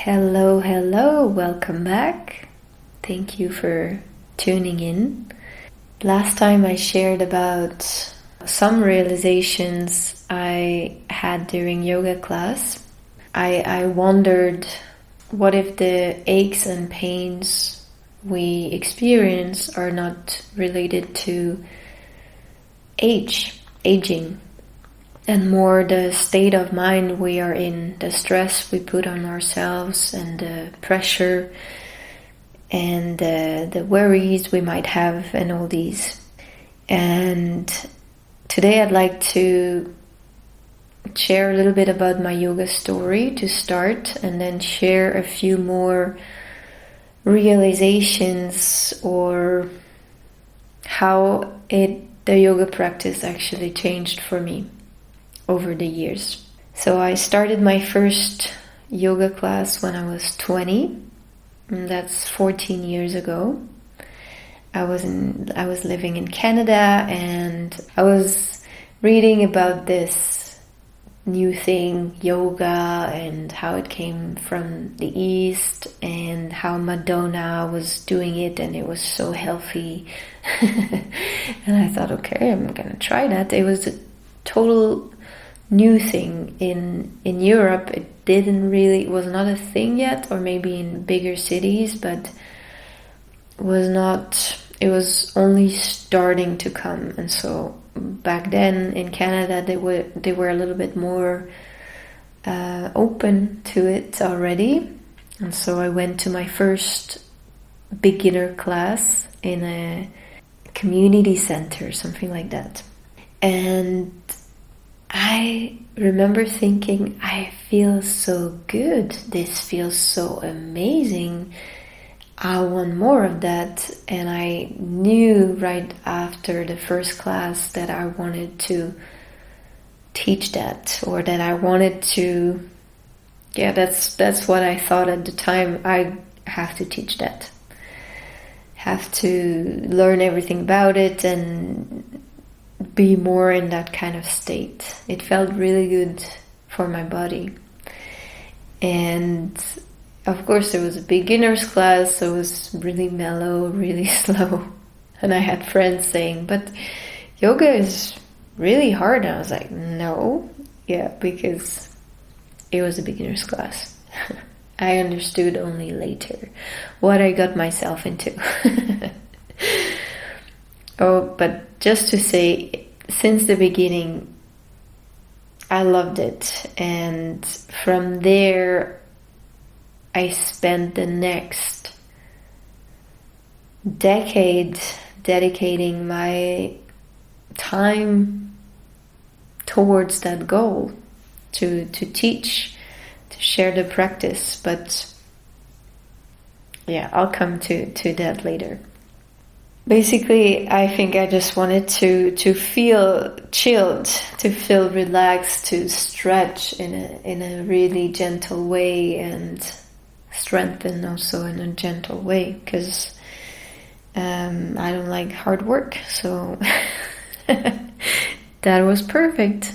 Hello, hello, welcome back. Thank you for tuning in. Last time I shared about some realizations I had during yoga class. I wondered, what if the aches and pains we experience are not related to aging, and more the state of mind we are in, the stress we put on ourselves, and the pressure and the worries we might have, and all these. And today I'd like to share a little bit about my yoga story to start, and then share a few more realizations or how the yoga practice actually changed for me over the years. So I started my first yoga class when I was 20, and that's 14 years ago. I was living in Canada, and I was reading about this new thing, yoga, and how it came from the East, and how Madonna was doing it, and it was so healthy. And I thought, okay, I'm gonna try that. It was a total new thing in Europe. It was not a thing yet, or maybe in bigger cities, but it was only starting to come. And so back then in Canada they were a little bit more open to it already. And so I went to my first beginner class in a community center, something like that. And I remember thinking, I feel so good. This feels so amazing. I want more of that. And I knew right after the first class that I wanted to teach that, or that I wanted to, that's what I thought at the time. I have to teach that. Have to learn everything about it and be more in that kind of state. It felt really good for my body. And of course it was a beginner's class, so it was really mellow, really slow. And I had friends saying, but yoga is really hard. And I was like, no. Yeah, because it was a beginner's class. I understood only later what I got myself into. Oh, but just to say, since the beginning, I loved it. And from there, I spent the next decade dedicating my time towards that goal, to teach, to share the practice. But yeah, I'll come to that later. Basically, I think I just wanted to feel chilled, to feel relaxed, to stretch in a really gentle way, and strengthen also in a gentle way, because I don't like hard work. So that was perfect.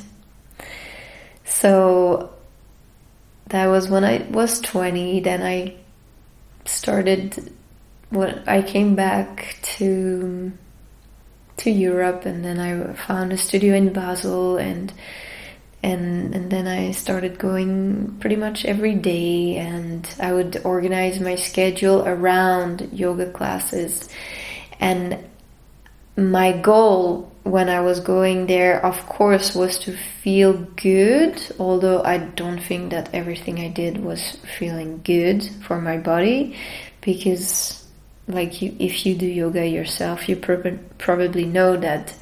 So that was when I was 20. Then I started. When I came back to Europe, and then I found a studio in Basel, and then I started going pretty much every day, and I would organize my schedule around yoga classes. And my goal when I was going there, of course, was to feel good, although I don't think that everything I did was feeling good for my body, because if you do yoga yourself, you probably know that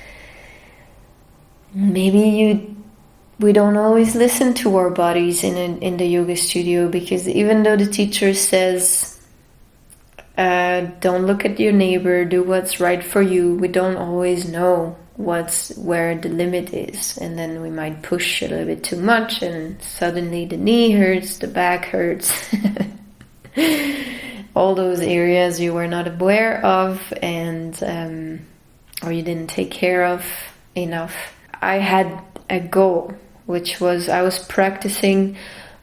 maybe we don't always listen to our bodies in the yoga studio, because even though the teacher says, don't look at your neighbor, do what's right for you, we don't always know where the limit is. And then we might push a little bit too much, and suddenly the knee hurts, the back hurts. All those areas you were not aware of, and or you didn't take care of enough. I had a goal, which was I was practicing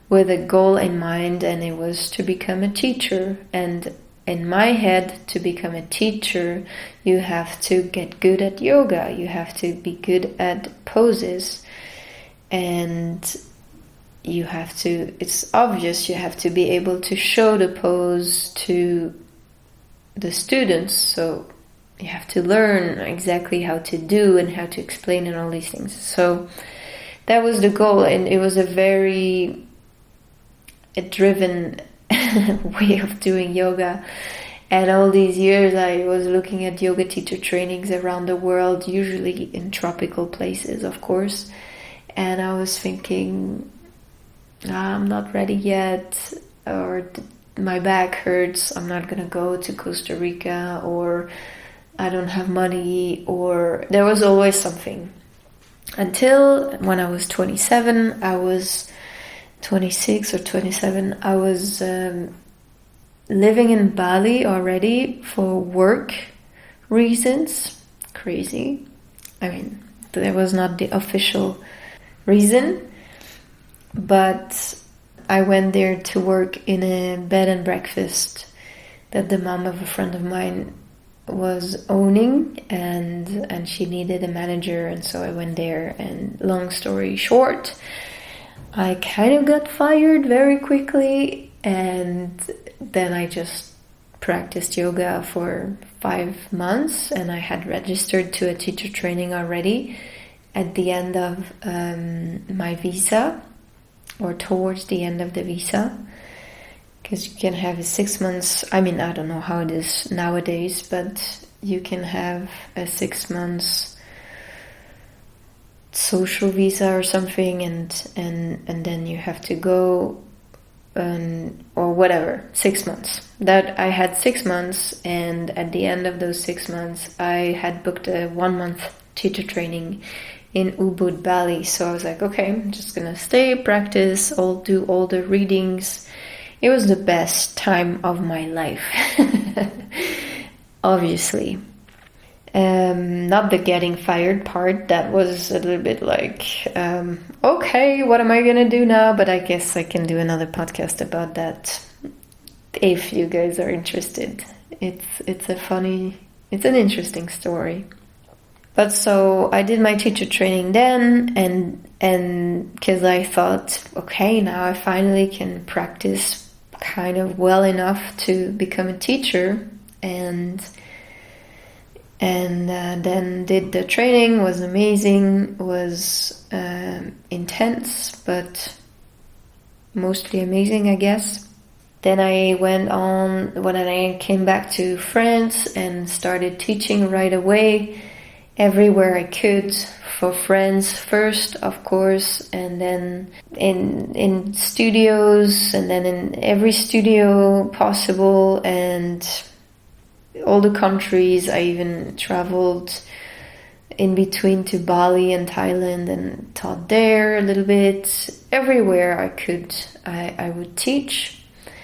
with a goal in mind, and it was to become a teacher. And in my head, to become a teacher, you have to get good at yoga, you have to be good at poses, and you have to, it's obvious, you have to be able to show the pose to the students. So you have to learn exactly how to do and how to explain and all these things. So that was the goal, and it was a very driven way of doing yoga. And all these years I was looking at yoga teacher trainings around the world, usually in tropical places, of course. And I was thinking, I'm not ready yet, or my back hurts, I'm not gonna go to Costa Rica, or I don't have money, or there was always something. Until when I was 27, I was 26 or 27, I was living in Bali already for work reasons. Crazy. I mean, that was not the official reason, but I went there to work in a bed and breakfast that the mom of a friend of mine was owning, and she needed a manager, and so I went there. And long story short, I kind of got fired very quickly, and then I just practiced yoga for 5 months, and I had registered to a teacher training already at the end of my visa, or towards the end of the visa, because you can have a 6 months, I mean, I don't know how it is nowadays, but you can have a 6 months social visa or something, and then you have to go, or whatever, 6 months. That I had 6 months, and at the end of those 6 months I had booked a 1 month teacher training in Ubud, Bali. So I was like, okay, I'm just gonna stay, practice, I'll do all the readings. It was the best time of my life. Obviously. Not the getting fired part. That was a little bit like, okay, what am I gonna do now? But I guess I can do another podcast about that if you guys are interested. It's an interesting story. But so I did my teacher training then, and because I thought, okay, now I finally can practice kind of well enough to become a teacher, and then did the training. Was amazing, was intense, but mostly amazing, I guess. Then I went on, when I came back to France, and started teaching right away, everywhere I could, for friends first, of course, and then in studios, and then in every studio possible, and all the countries. I even traveled in between to Bali and Thailand and taught there a little bit. Everywhere I could, I would teach.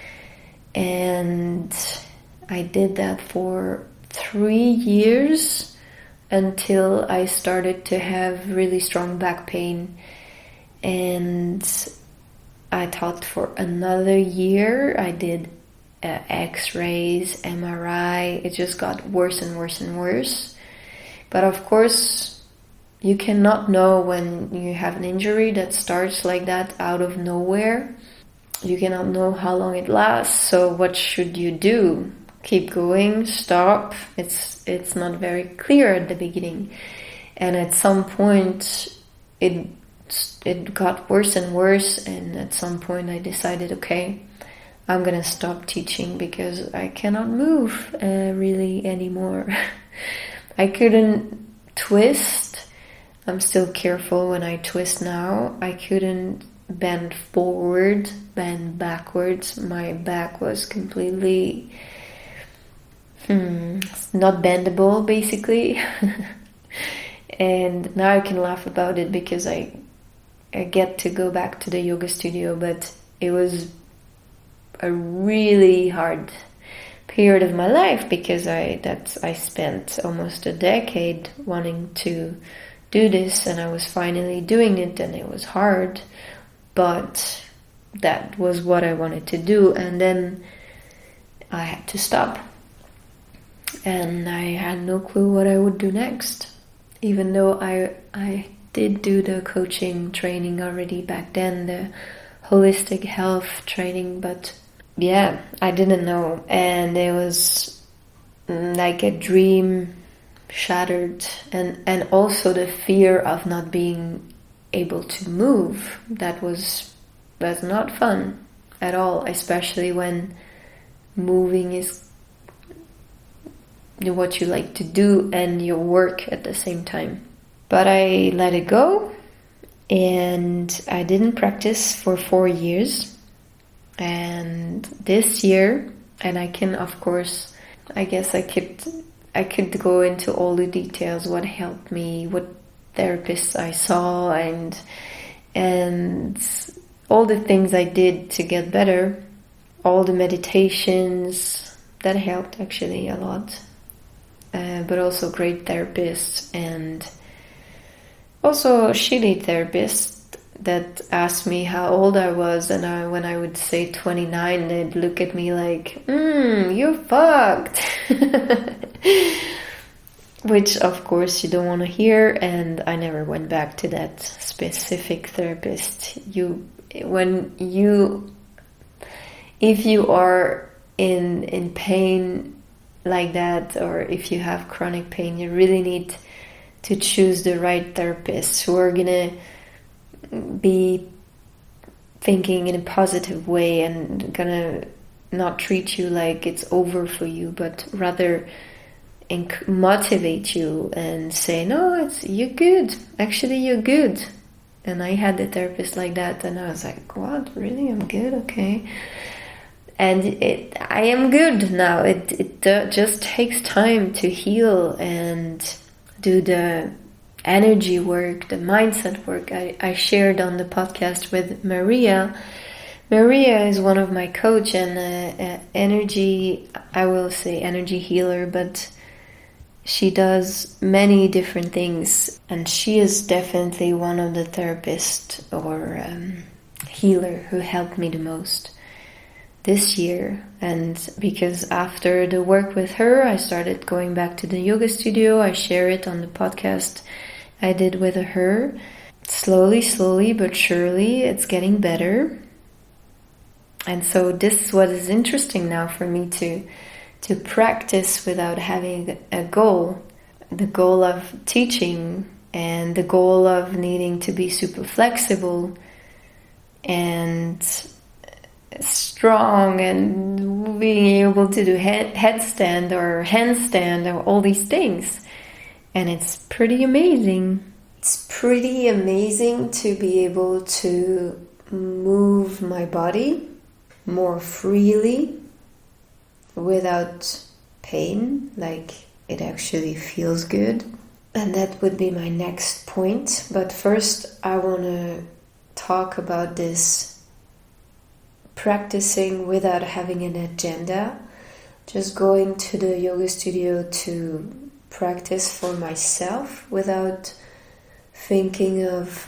And I did that for 3 years until I started to have really strong back pain. And I taught for another year. I did X-rays, MRI. It just got worse and worse and worse. But of course, you cannot know when you have an injury that starts like that out of nowhere. You cannot know how long it lasts. So what should you do? Keep going? Stop? It's not very clear at the beginning. And at some point, it got worse and worse. And at some point, I decided, okay, I'm gonna stop teaching because I cannot move really anymore. I couldn't twist. I'm still careful when I twist now. I couldn't bend forward, bend backwards. My back was completely not bendable, basically. And now I can laugh about it because I get to go back to the yoga studio, but it was a really hard period of my life because I spent almost a decade wanting to do this, and I was finally doing it, and it was hard, but that was what I wanted to do. And then I had to stop. And I had no clue what I would do next. Even though I did do the coaching training already back then, the holistic health training, but yeah, I didn't know. And it was like a dream shattered, and also the fear of not being able to move. That was not fun at all, especially when moving is what you like to do and your work at the same time. But I let it go, and I didn't practice for 4 years. And this year, and I can, of course, I guess I could go into all the details, what helped me, what therapists I saw, and all the things I did to get better, all the meditations that helped actually a lot, but also great therapists, and also shitty therapists that asked me how old I was, and when I would say 29, they'd look at me like, you're fucked. Which of course you don't want to hear, and I never went back to that specific therapist. If you are in pain like that, or if you have chronic pain, you really need to choose the right therapists who are gonna be thinking in a positive way and gonna not treat you like it's over for you, but rather motivate you and say, no, you're good, actually you're good. And I had a therapist like that, and I was like, what, really? I'm good? Okay. And I am good now. It just takes time to heal and do the energy work, the mindset work I shared on the podcast with Maria. Maria is one of my coach and energy healer, but she does many different things, and she is definitely one of the therapists or healer who helped me the most this year. And because after the work with her, I started going back to the yoga studio. I share it on the podcast I did with her. Slowly but surely, it's getting better. And so this is what is interesting now for me to practice without having a goal. The goal of teaching and the goal of needing to be super flexible and strong and being able to do headstand or handstand or all these things. And it's pretty amazing. It's pretty amazing to be able to move my body more freely without pain, like it actually feels good. And that would be my next point. But first I want to talk about this practicing without having an agenda, just going to the yoga studio to practice for myself without thinking of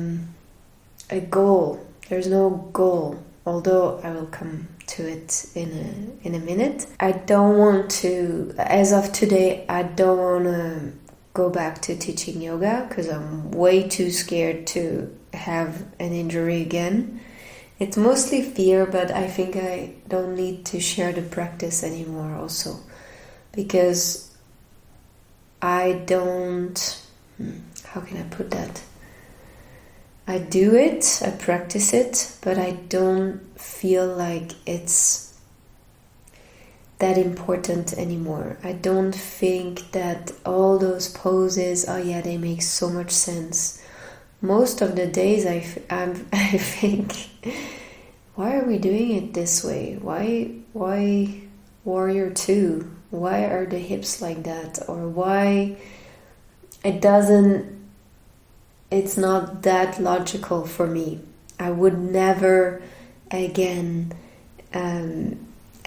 a goal. There's no goal, although I will come to it in a minute. I don't want to, as of today, I don't want to go back to teaching yoga because I'm way too scared to have an injury again. It's mostly fear, but I think I don't need to share the practice anymore also, because I don't, how can I put that? I do it, I practice it, but I don't feel like it's that important anymore. I don't think that all those poses, oh yeah, they make so much sense. Most of the days I think, why are we doing it this way? Why Warrior 2? Why are the hips like that? Or why it's not that logical for me. I would never again, and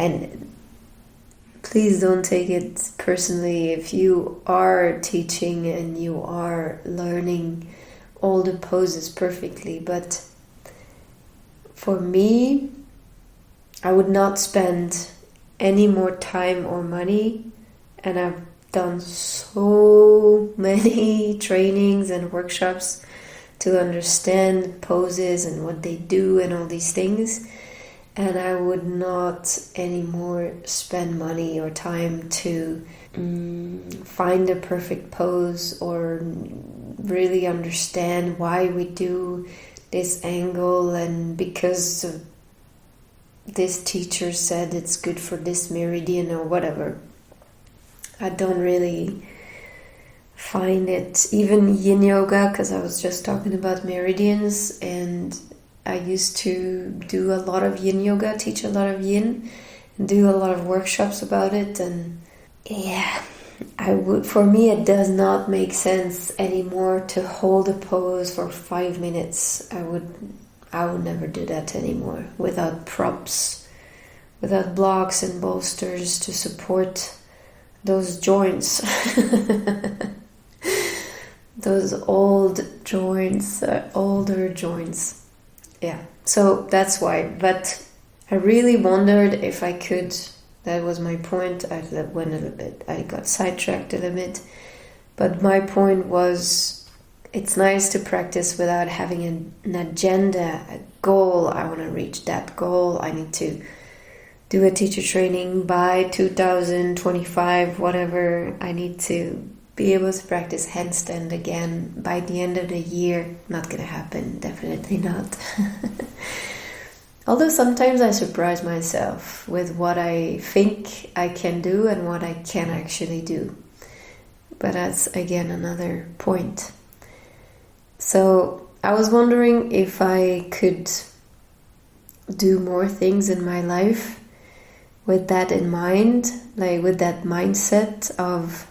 please don't take it personally if you are teaching and you are learning all the poses perfectly, but for me, I would not spend any more time or money, and I've done so many trainings and workshops to understand poses and what they do and all these things, and I would not anymore spend money or time to find a perfect pose or really understand why we do this angle, and because this teacher said it's good for this meridian or whatever. I don't really find it, even yin yoga, because I was just talking about meridians, and I used to do a lot of yin yoga, teach a lot of yin, and do a lot of workshops about it, and yeah, for me it does not make sense anymore to hold a pose for 5 minutes. I would never do that anymore without props, without blocks and bolsters to support those joints. Those old joints, older joints. Yeah, so that's why. But I really wondered if I could. That was my point. I went a little bit, I got sidetracked a little bit. But my point was, it's nice to practice without having an agenda, a goal. I want to reach that goal. I need to do a teacher training by 2025, whatever. I need to be able to practice handstand again by the end of the year. Not gonna happen, definitely not. Although sometimes I surprise myself with what I think I can do and what I can actually do. But that's again another point. So I was wondering if I could do more things in my life with that in mind, like with that mindset of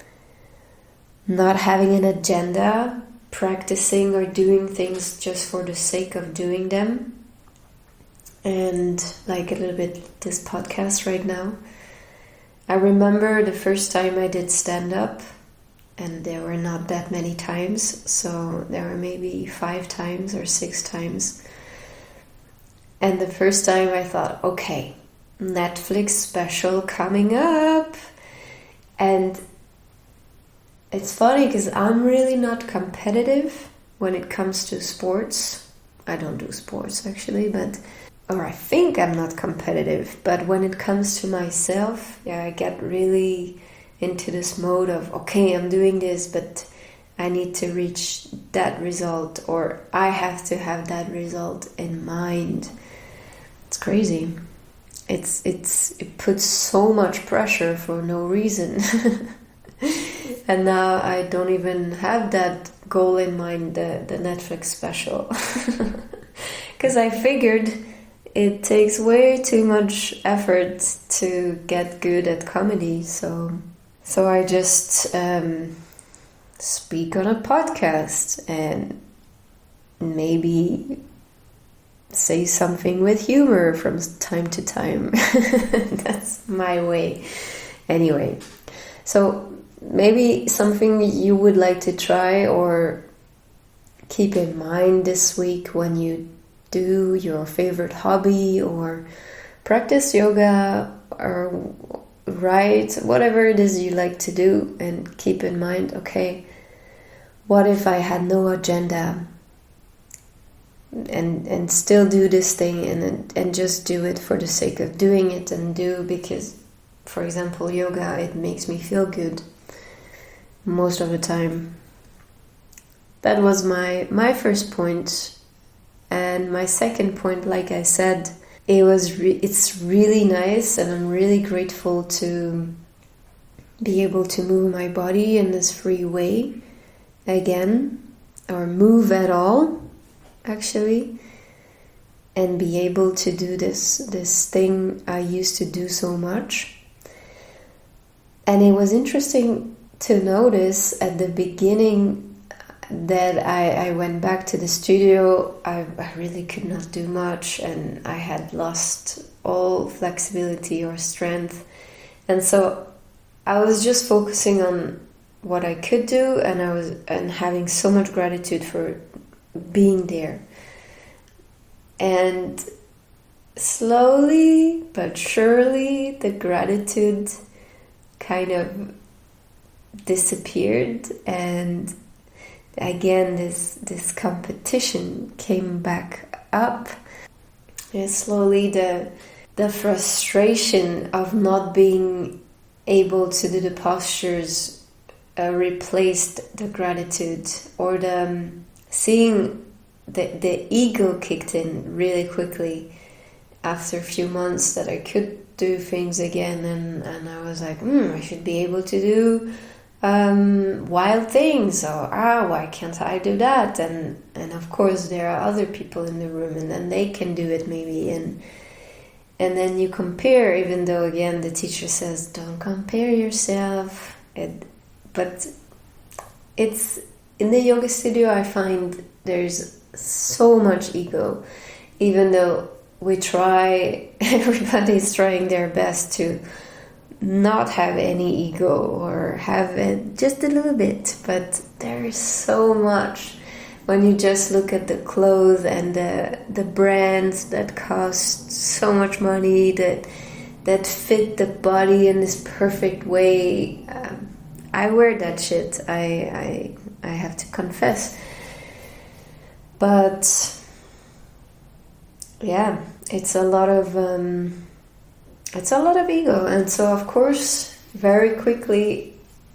not having an agenda, practicing or doing things just for the sake of doing them. And like a little bit this podcast right now. I remember the first time I did stand-up, and there were not that many times, so there were maybe 5 times or 6 times. And the first time I thought, okay, Netflix special coming up. And it's funny because I'm really not competitive when it comes to sports. I don't do sports actually, or I think I'm not competitive, but when it comes to myself, yeah, I get really into this mode of, okay, I'm doing this, but I need to reach that result, or I have to have that result in mind. It's crazy. It puts so much pressure for no reason. And now I don't even have that goal in mind, the Netflix special. Because I figured it takes way too much effort to get good at comedy. So I just speak on a podcast and maybe say something with humor from time to time. That's my way. Anyway, so maybe something you would like to try or keep in mind this week when you do your favorite hobby or practice yoga or write, whatever it is you like to do, and keep in mind, okay, what if I had no agenda and still do this thing and just do it for the sake of doing it, and do because, for example, yoga, it makes me feel good most of the time. That was my first point. And my second point, like I said, it's really nice, and I'm really grateful to be able to move my body in this free way again, or move at all, actually, and be able to do this thing I used to do so much. And it was interesting to notice at the beginning that I went back to the studio. I really could not do much, and I had lost all flexibility or strength, and so I was just focusing on what I could do, and having so much gratitude for being there. And slowly but surely the gratitude kind of disappeared, and again this competition came back up. And slowly the frustration of not being able to do the postures replaced the gratitude, or the seeing the ego kicked in really quickly after a few months that I could do things again, and I was like, I should be able to do wild things, or why can't I do that? And of course there are other people in the room, and then they can do it maybe, and then you compare, even though again the teacher says don't compare yourself. But it's in the yoga studio, I find there's so much ego, even though we try, everybody's trying their best to not have any ego, or have it just a little bit, but there is so much when you just look at the clothes and the brands that cost so much money, that fit the body in this perfect way. I wear that shit, I have to confess. But yeah, it's a lot of ego, and so of course very quickly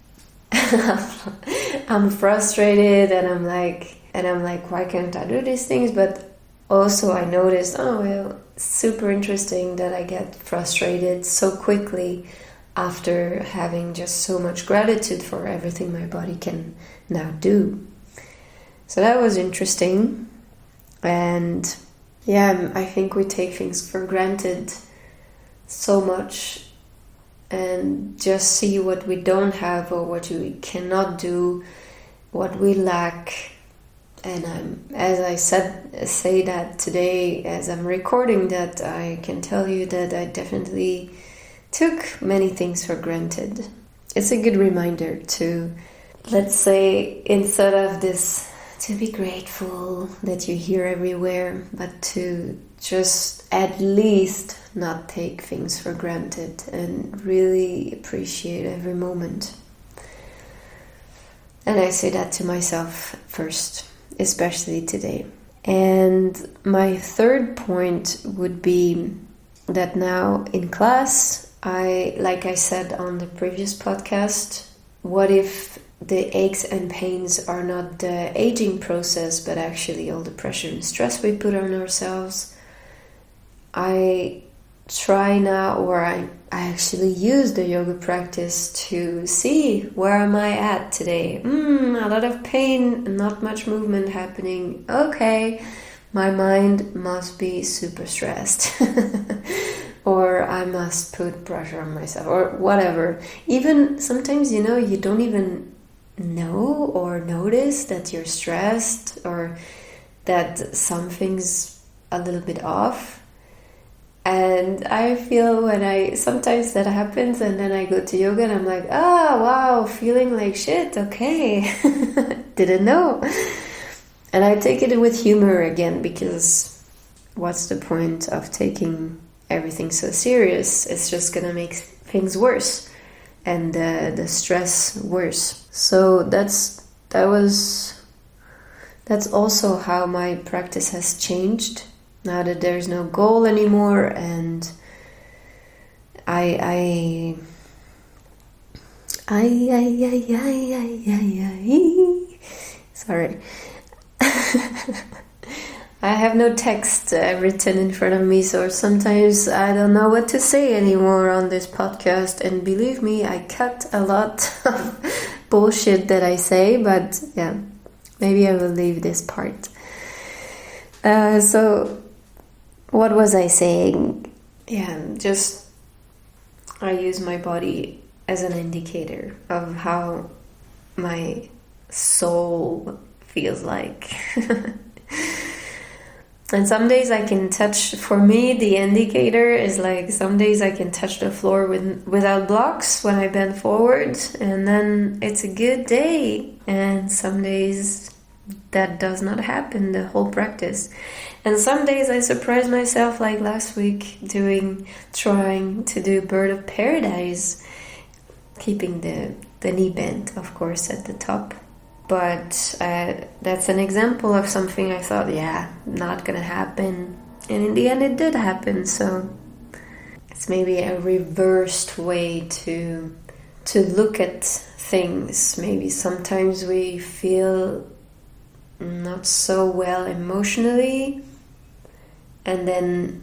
I'm frustrated, and I'm like, why can't I do these things? But also I noticed, super interesting that I get frustrated so quickly after having just so much gratitude for everything my body can now do. So that was interesting. And yeah, I think we take things for granted so much, and just see what we don't have, or what we cannot do, what we lack. And as I say that today, as I'm recording that, I can tell you that I definitely took many things for granted. It's a good reminder to, let's say, instead of this, to be grateful that you hear everywhere, but to just at least not take things for granted and really appreciate every moment. And I say that to myself first, especially today. And my third point would be that now in class, like I said on the previous podcast, what if the aches and pains are not the aging process, but actually all the pressure and stress we put on ourselves? I try now, or I actually use the yoga practice to see, where am I at today? A lot of pain, not much movement happening. Okay, my mind must be super stressed. Or I must put pressure on myself, or whatever. Even sometimes, you don't even know or notice that you're stressed, or that something's a little bit off. And I feel sometimes that happens, and then I go to yoga and I'm like, wow, feeling like shit, okay. Didn't know. And I take it with humor again, because what's the point of taking everything so serious? It's just gonna make things worse, and the stress worse. So that's also how my practice has changed now that there's no goal anymore, and sorry. I have no text written in front of me, so sometimes I don't know what to say anymore on this podcast. And believe me, I cut a lot of bullshit that I say, but yeah, maybe I will leave this part. So, what was I saying? Yeah, just I use my body as an indicator of how my soul feels like. And some days I can touch, for me the indicator is like, some days I can touch the floor without blocks when I bend forward, and then it's a good day. And some days that does not happen the whole practice. And some days I surprise myself, like last week, trying to do Bird of Paradise, keeping the knee bent, of course, at the top. But that's an example of something I thought, yeah, not gonna happen. And in the end it did happen, so it's maybe a reversed way to look at things. Maybe sometimes we feel not so well emotionally, and then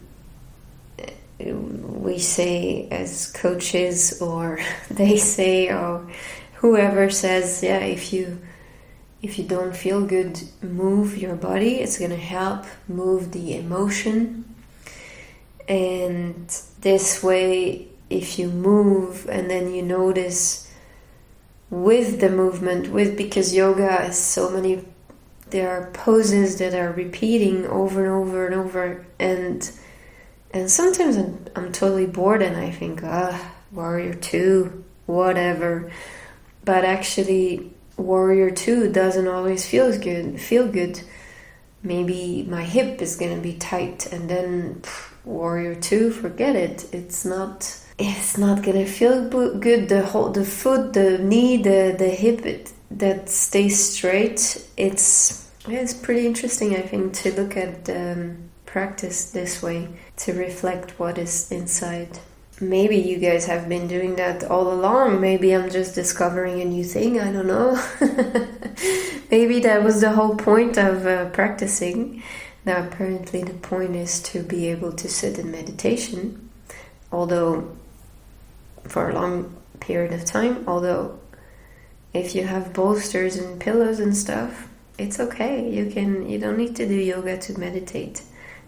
we say as coaches, or they say, or whoever says, yeah, if you don't feel good, move your body. It's going to help move the emotion. And this way, if you move and then you notice with the movement, because yoga is so many, there are poses that are repeating over and over and over, and sometimes I'm totally bored and I think, Warrior 2, whatever. But actually, Warrior 2 doesn't always feel good. Maybe my hip is going to be tight, and then Warrior 2, forget it. It's not going to feel good. The foot, the knee, the hip, that stays straight. It's pretty interesting, I think, to look at practice this way, to reflect what is inside. Maybe you guys have been doing that all along. Maybe I'm just discovering a new thing. I don't know. Maybe that was the whole point of practicing. Now, apparently the point is to be able to sit in meditation, although for a long period of time. Although if you have bolsters and pillows and stuff, it's okay. You don't need to do yoga to meditate.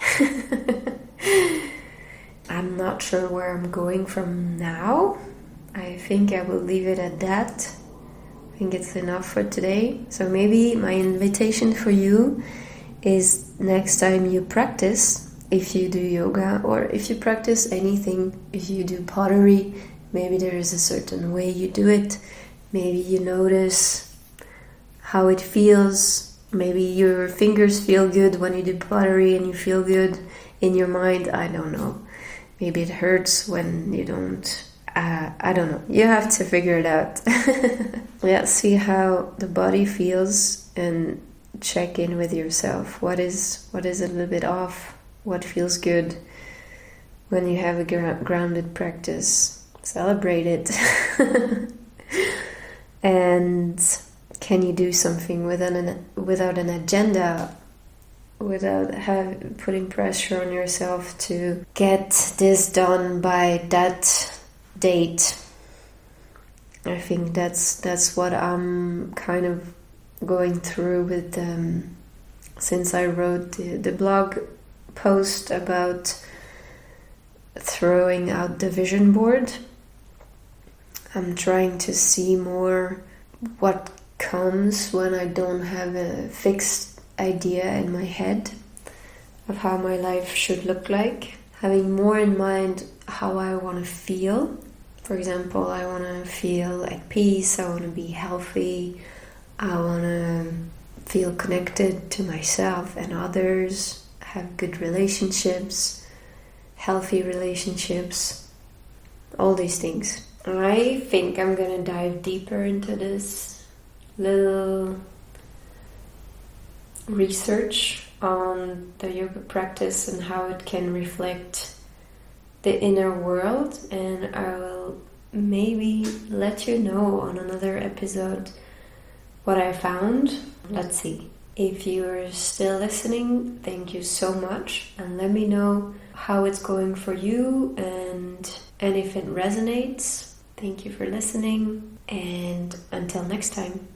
I'm not sure where I'm going from now. I think I will leave it at that. I think it's enough for today. So maybe my invitation for you is, next time you practice, if you do yoga or if you practice anything, if you do pottery, maybe there is a certain way you do it. Maybe you notice how it feels. Maybe your fingers feel good when you do pottery and you feel good in your mind. I don't know. Maybe it hurts when you don't. I don't know. You have to figure it out. Yeah, see how the body feels and check in with yourself. What is a little bit off? What feels good when you have a grounded practice? Celebrate it. And can you do something without an agenda? Without putting pressure on yourself to get this done by that date. I think that's what I'm kind of going through with since I wrote the blog post about throwing out the vision board. I'm trying to see more what comes when I don't have a fixed idea in my head of how my life should look like, having more in mind how I want to feel. For example, I want to feel at peace, I want to be healthy, I want to feel connected to myself and others, have good relationships, healthy relationships, all these things. I think I'm gonna dive deeper into this little research on the yoga practice and how it can reflect the inner world, and I will maybe let you know on another episode what I found. Let's see. If you're still listening, thank you so much, and let me know how it's going for you, and if it resonates. Thank you for listening, and until next time.